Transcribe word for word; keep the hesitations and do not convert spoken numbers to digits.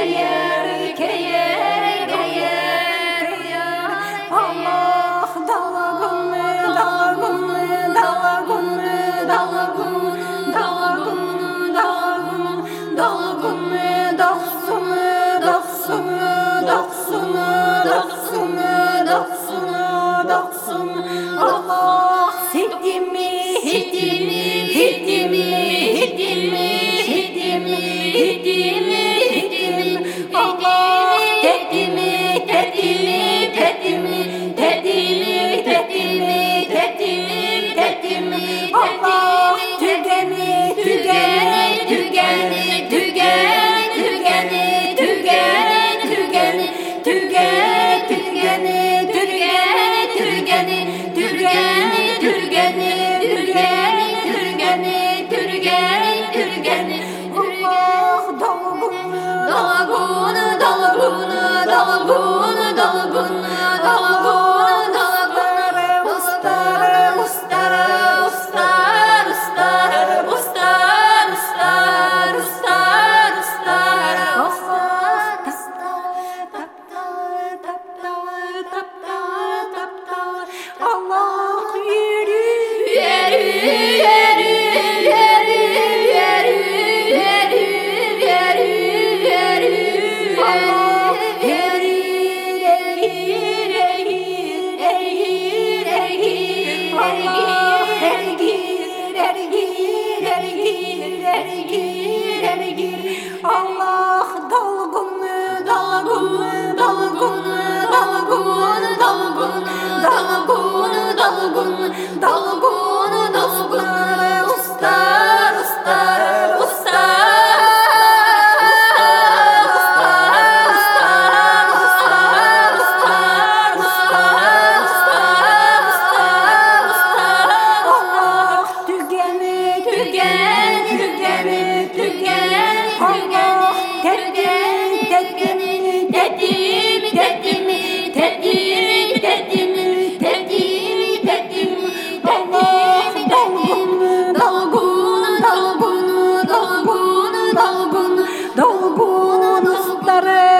keyer, keyer, keyer ya. Allah dalgın, dalgın, dalgın, dalgın, dalgın, dalgın, dalgın, daksın, daksın, daksın, daksın, daksın, daksın. Allah hidimi, hidimi, hidimi, hidimi, hidimi, hidimi, hidimi. Allah tedimi, tedimi, tedimi, tedimi, tedimi, tedimi, tedimi. Allah tügeni, tügeni, tügeni, tügeni, tügeni, tügeni, tügeni, tügeni, tügeni, tügeni, tügeni, tügeni, tügeni, tügeni, tügeni, tügeni, tügeni. Allah dalgın, dalgın, dalgın, dalgın, dalgın, dalgın, dalgın. Ustar, ustar, ustar, ustar, ustar, ustar, ustar, ustar, ustar. Allah yeri, yeri, yeri, yeri, yeri, yeri, yeri, yeri. Allah yeri, yeri, yeri, yeri, yeri. Allah yeri, yeri, yeri, yeri, yeri. Allah dalgın, dalgın, dalgın, dalgın, dalgın, dalgın, dalgın, dalgın, dalgın. Ustar, ustar, ustar. Dalgın, dalgın, dalgın,